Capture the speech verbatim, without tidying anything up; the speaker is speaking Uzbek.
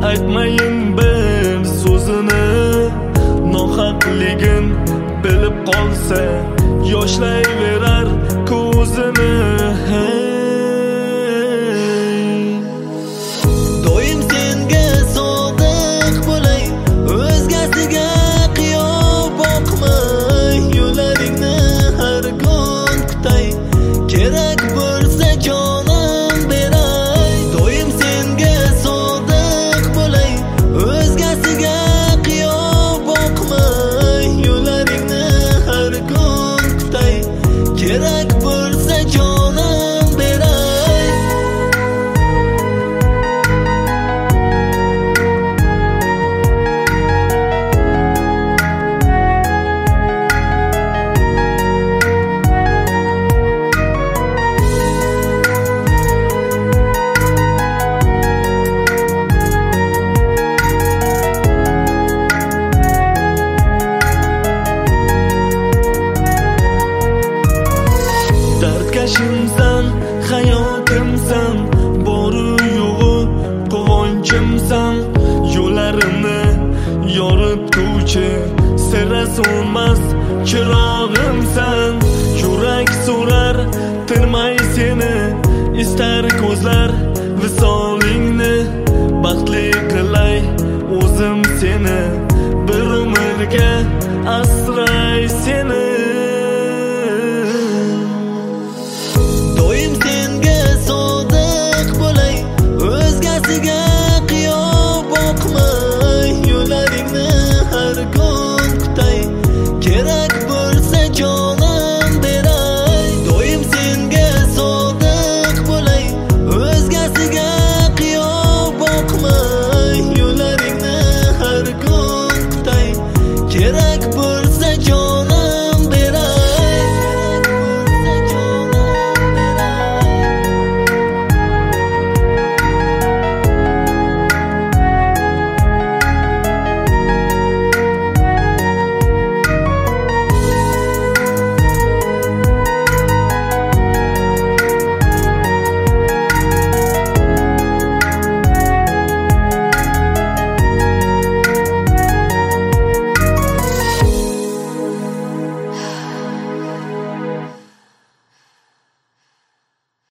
aytmayin bir so'zini. Nohaqligin bilib qolsa yoshlayverar ko'zini. Doim senga sodiq bo'lay, o'zgasiga qiyo boqmay, yo'llaringni har kun kutay, kerak bo'lsa jonim beray. Doim senga sodiq bo'lay, o'zgasiga qiyo boqmay, yo'llaringni har kun kutay, kerak bo'lsa jonim beray. Dardkashimsan, hayotimsan, boru yo'g'i quvonchimsan. Yo'llarimni yorituvchi sira so'nmas chirog'imsan. Yurak so'rar tinmay seni, istar ko'zlar visolingni. Baxtli qilay o'zim seni, bir umrga asray seni.